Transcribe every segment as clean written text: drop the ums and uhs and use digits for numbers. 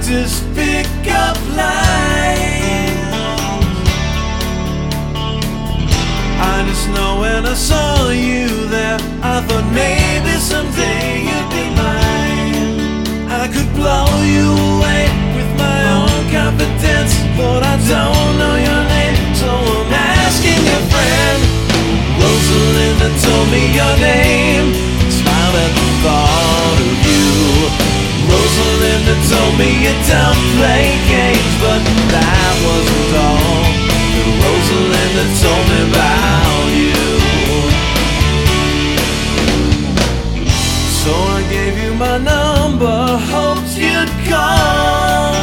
practice pick-up lines. I just know when I saw you there, I thought maybe someday you'd be mine. I could blow you away with my own confidence, but I don't know your name, so I'm asking your friend. Rosalinda told me your name, smiled at the thought of you. Rosalinda told me you don't play games, but that wasn't all that Rosalinda told me about you. So I gave you my number, hoped you'd call.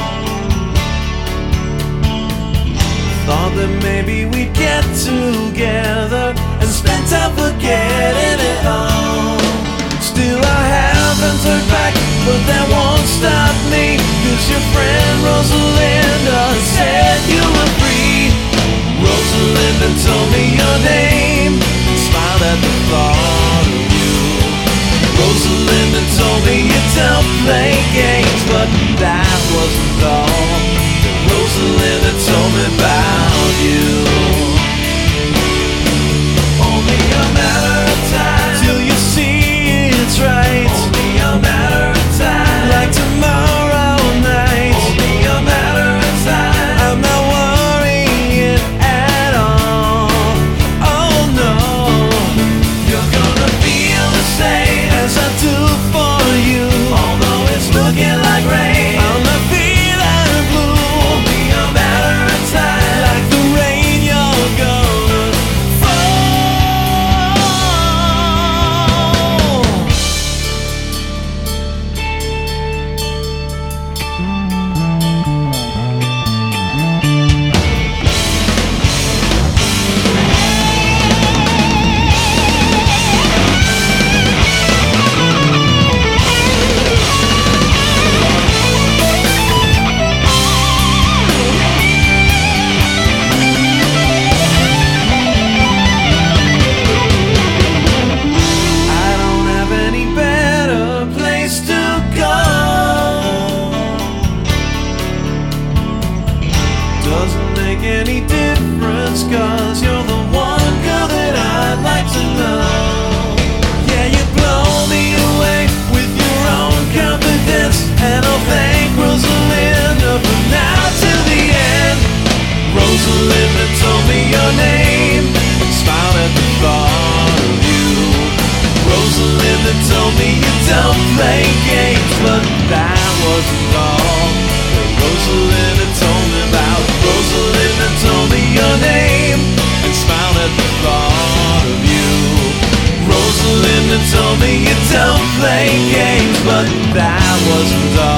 Thought that maybe we'd get together and spend time forgetting it all. Still I haven't heard back, but that won't stop me, 'cause your friend Rosalinda said you were free. Rosalinda told me your name, smiled at the thought of you. Rosalinda told me you don't play games, but that wasn't all that Rosalinda told me about you. Only a matter of time till you see it's right. Only a matter of time, like tomorrow night. Only a matter of time, I'm not worrying at all. Oh no, you're gonna feel the same as I do for you. Although it's looking like rain, I'm not feeling blue. Only a matter of time, like the rain you're gonna fall. I don't have any better place to go. Doesn't make any difference, 'cause you're the one girl that I'd like to know. Yeah, you blow me away with your own confidence, and I'll thank Rosalinda from now till the end. Rosalinda told me your name, smiled at the thought of you. Rosalinda told me you don't play games, but that wasn't all that Rosalinda told me about. Rosalinda told me your name and smiled at the thought of you. Rosalinda told me you don't play games, but that wasn't all